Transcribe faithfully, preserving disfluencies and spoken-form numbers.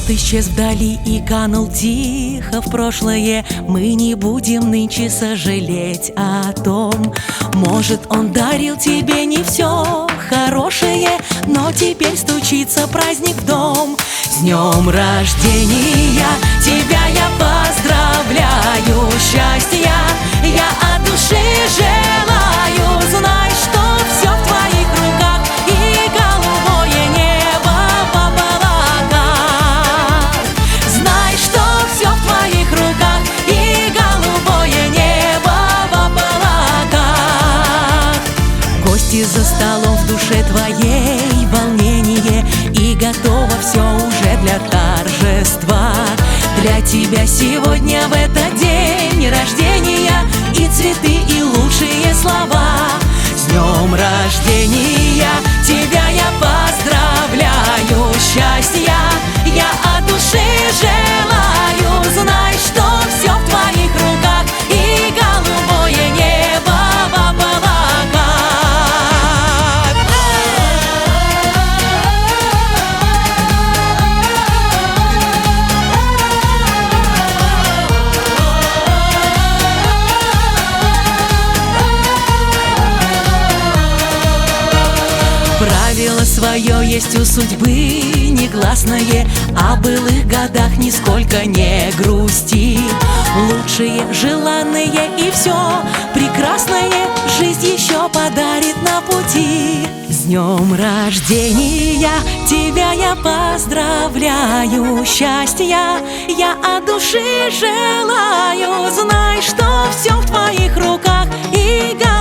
Год исчез вдали и канул тихо в прошлое. Мы не будем нынче сожалеть о том. Может, он дарил тебе не все хорошее, но теперь стучится праздник в дом. С днем рождения тебя я поздравляю, счастья я от души желаю. Знай, что все в твоих руках и голубое небо в облаках. Знай, что все в твоих руках и голубое небо в облаках. Гости за столом, в душе твоей волнение, и готово все уже для торжества. Для тебя сегодня в этот день рождения и цветы, и лучшие слова. С днем рождения тебя я поздравляю, счастья я от души желаю. Знай, что все в твоих руках и голубое небо в облаках. Правило свое есть у судьбы негласное, о былых годах нисколько не грусти. Лучшее, желанное и все прекрасное жизнь еще подарит на пути. С днем рождения тебя я поздравляю, счастья я от души желаю. Знай, что все в твоих руках и